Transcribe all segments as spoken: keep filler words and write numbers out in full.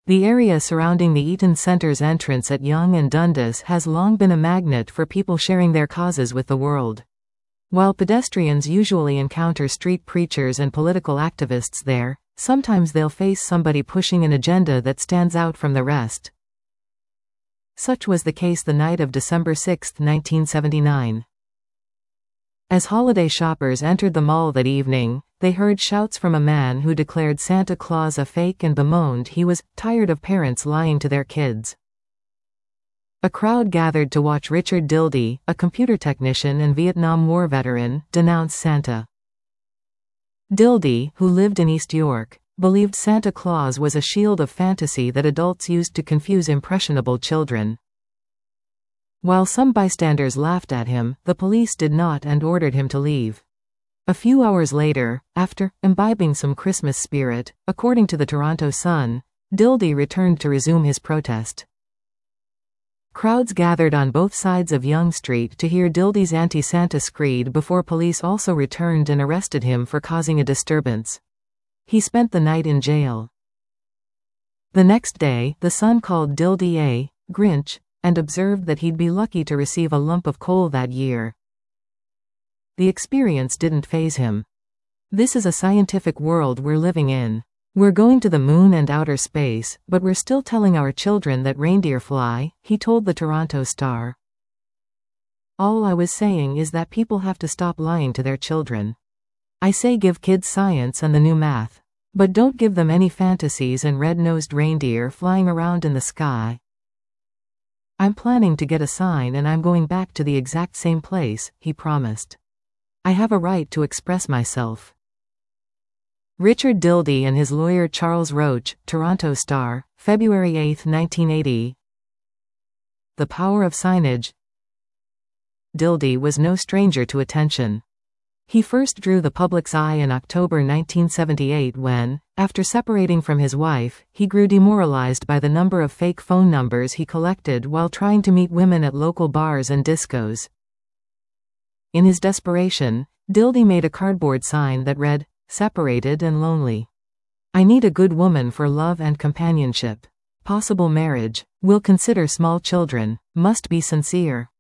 The area surrounding the Eaton Centre's entrance at Yonge and Dundas has long been a magnet for people sharing their causes with the world. While pedestrians usually encounter street preachers and political activists there, sometimes they'll face somebody pushing an agenda that stands out from the rest. Such was the case the night of December sixth, nineteen seventy-nine. As holiday shoppers entered the mall that evening, they heard shouts from a man who declared Santa Claus a fake and bemoaned he was tired of parents lying to their kids. A crowd gathered to watch Richard Dildy, a computer technician and Vietnam War veteran, denounce Santa. Dildy, who lived in East York, believed Santa Claus was a shield of fantasy that adults used to confuse impressionable children. While some bystanders laughed at him, the police did not and ordered him to leave. A few hours later, after imbibing some Christmas spirit, according to the Toronto Sun, Dildy returned to resume his protest. Crowds gathered on both sides of Yonge Street to hear Dildy's anti-Santa screed before police also returned and arrested him for causing a disturbance. He spent the night in jail. The next day, the Sun called Dildy a Grinch, and observed that he'd be lucky to receive a lump of coal that year. The experience didn't faze him. This is a scientific world we're living in. We're going to the moon and outer space, but we're still telling our children that reindeer fly, he told the Toronto Star. All I was saying is that people have to stop lying to their children. I say give kids science and the new math. But don't give them any fantasies and red-nosed reindeer flying around in the sky. I'm planning to get a sign and I'm going back to the exact same place, he promised. I have a right to express myself. Richard Dildy and his lawyer Charles Roach, Toronto Star, February eighth, nineteen eighty. The power of signage. Dildy was no stranger to attention. He first drew the public's eye in October nineteen seventy-eight when, after separating from his wife, he grew demoralized by the number of fake phone numbers he collected while trying to meet women at local bars and discos. In his desperation, Dildy made a cardboard sign that read, "Separated and lonely. I need a good woman for love and companionship. Possible marriage. Will consider small children. Must be sincere."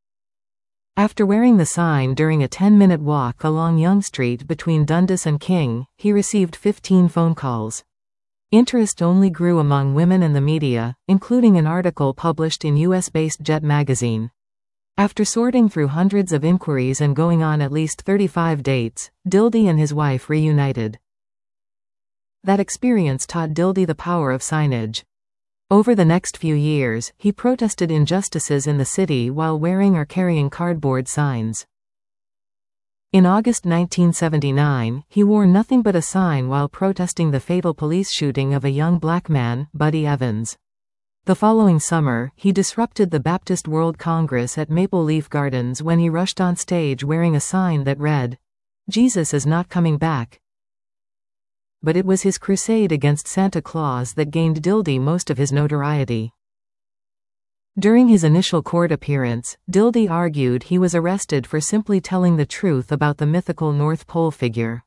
After wearing the sign during a ten-minute walk along Yonge Street between Dundas and King, he received fifteen phone calls. Interest only grew among women and the media, including an article published in U S-based Jet magazine. After sorting through hundreds of inquiries and going on at least thirty-five dates, Dildy and his wife reunited. That experience taught Dildy the power of signage. Over the next few years, he protested injustices in the city while wearing or carrying cardboard signs. In August nineteen seventy-nine, he wore nothing but a sign while protesting the fatal police shooting of a young black man, Buddy Evans. The following summer, he disrupted the Baptist World Congress at Maple Leaf Gardens when he rushed on stage wearing a sign that read, "Jesus is not coming back." But it was his crusade against Santa Claus that gained Dildy most of his notoriety. During his initial court appearance, Dildy argued he was arrested for simply telling the truth about the mythical North Pole figure.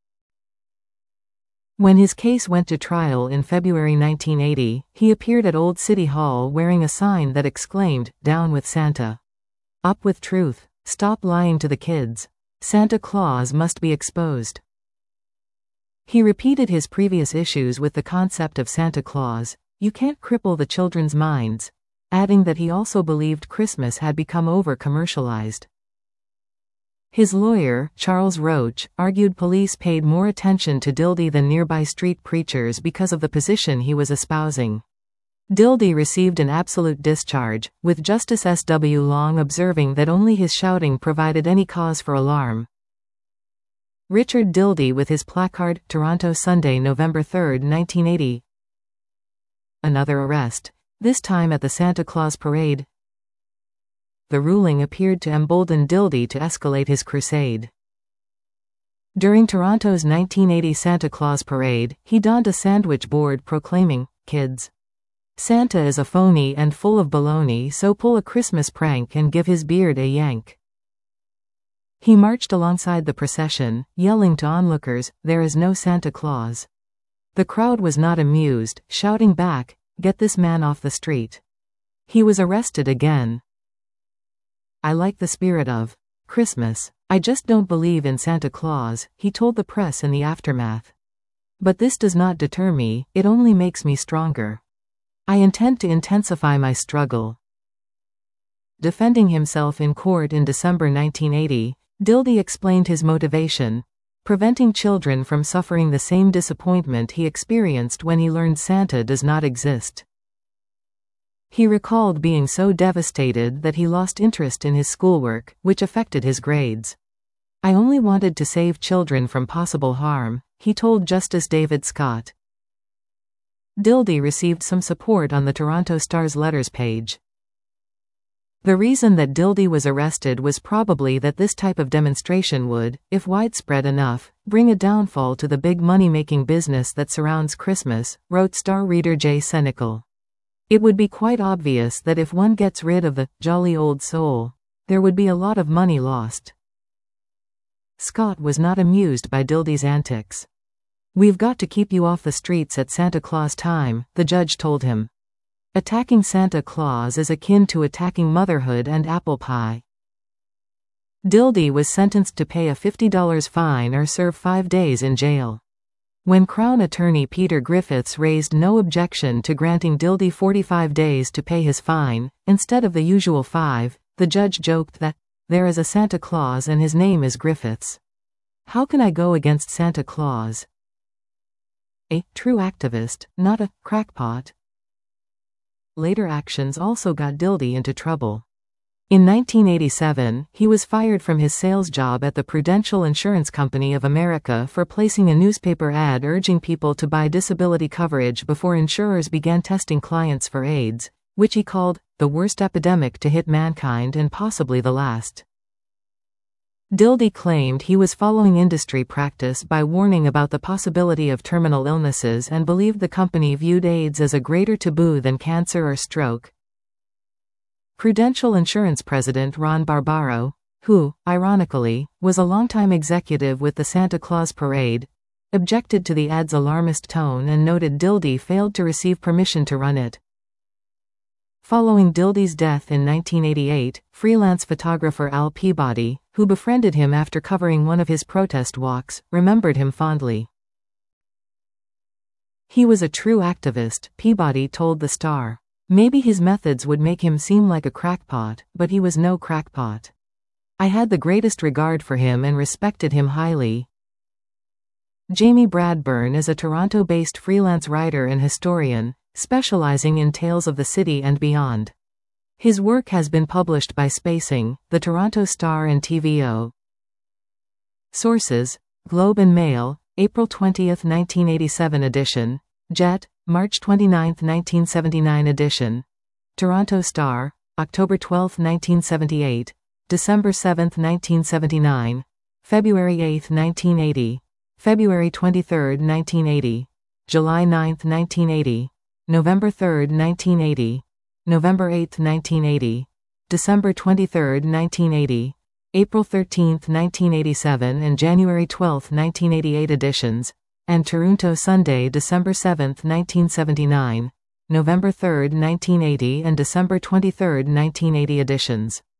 When his case went to trial in February nineteen eighty, he appeared at Old City Hall wearing a sign that exclaimed, "Down with Santa. Up with truth. Stop lying to the kids. Santa Claus must be exposed." He repeated his previous issues with the concept of Santa Claus, "You can't cripple the children's minds," adding that he also believed Christmas had become over-commercialized. His lawyer, Charles Roach, argued police paid more attention to Dildy than nearby street preachers because of the position he was espousing. Dildy received an absolute discharge, with Justice S W Long observing that only his shouting provided any cause for alarm. Richard Dildy with his placard, Toronto Sunday, November third, nineteen eighty. Another arrest, this time at the Santa Claus parade. The ruling appeared to embolden Dildy to escalate his crusade. During Toronto's nineteen eighty Santa Claus parade, he donned a sandwich board proclaiming, "Kids. Santa is a phony and full of baloney, so pull a Christmas prank and give his beard a yank." He marched alongside the procession, yelling to onlookers, "There is no Santa Claus." The crowd was not amused, shouting back, "Get this man off the street." He was arrested again. "I like the spirit of Christmas. I just don't believe in Santa Claus," he told the press in the aftermath. "But this does not deter me, it only makes me stronger. I intend to intensify my struggle." Defending himself in court in December nineteen eighty, Dildy explained his motivation: preventing children from suffering the same disappointment he experienced when he learned Santa does not exist. He recalled being so devastated that he lost interest in his schoolwork, which affected his grades. "I only wanted to save children from possible harm," he told Justice David Scott. Dildy received some support on the Toronto Star's letters page. The reason that Dildy was arrested was probably that this type of demonstration would, if widespread enough, bring a downfall to the big money-making business that surrounds Christmas, wrote Star reader Jay Senical. "It would be quite obvious that if one gets rid of the jolly old soul, there would be a lot of money lost." Scott was not amused by Dildy's antics. "We've got to keep you off the streets at Santa Claus time," the judge told him. "Attacking Santa Claus is akin to attacking motherhood and apple pie." Dildy was sentenced to pay a fifty dollar fine or serve five days in jail. When Crown Attorney Peter Griffiths raised no objection to granting Dildy forty-five days to pay his fine, instead of the usual five, the judge joked that, "There is a Santa Claus and his name is Griffiths. How can I go against Santa Claus? A true activist, not a crackpot." Later actions also got Dildy into trouble. In nineteen eighty-seven, he was fired from his sales job at the Prudential Insurance Company of America for placing a newspaper ad urging people to buy disability coverage before insurers began testing clients for AIDS, which he called the worst epidemic to hit mankind and possibly the last. Dildy claimed he was following industry practice by warning about the possibility of terminal illnesses and believed the company viewed AIDS as a greater taboo than cancer or stroke. Prudential Insurance President Ron Barbaro, who, ironically, was a longtime executive with the Santa Claus Parade, objected to the ad's alarmist tone and noted Dildy failed to receive permission to run it. Following Dildy's death in nineteen eighty-eight, freelance photographer Al Peabody, who befriended him after covering one of his protest walks, remembered him fondly. "He was a true activist," Peabody told the Star. "Maybe his methods would make him seem like a crackpot, but he was no crackpot. I had the greatest regard for him and respected him highly." Jamie Bradburn is a Toronto-based freelance writer and historian, specializing in tales of the city and beyond. His work has been published by Spacing, the Toronto Star and T V O. Sources: Globe and Mail, April twentieth nineteen eighty-seven edition, Jet, March twenty-ninth nineteen seventy-nine edition, Toronto Star, October twelfth nineteen seventy-eight, December seventh nineteen seventy-nine, February eighth nineteen eighty, February twenty-third nineteen eighty, July ninth nineteen eighty, November third nineteen eighty, November eighth nineteen eighty, December twenty-third nineteen eighty, April thirteenth nineteen eighty-seven and January twelfth nineteen eighty-eight editions, and Toronto Sunday December seventh nineteen seventy-nine, November third nineteen eighty and December twenty-third nineteen eighty editions.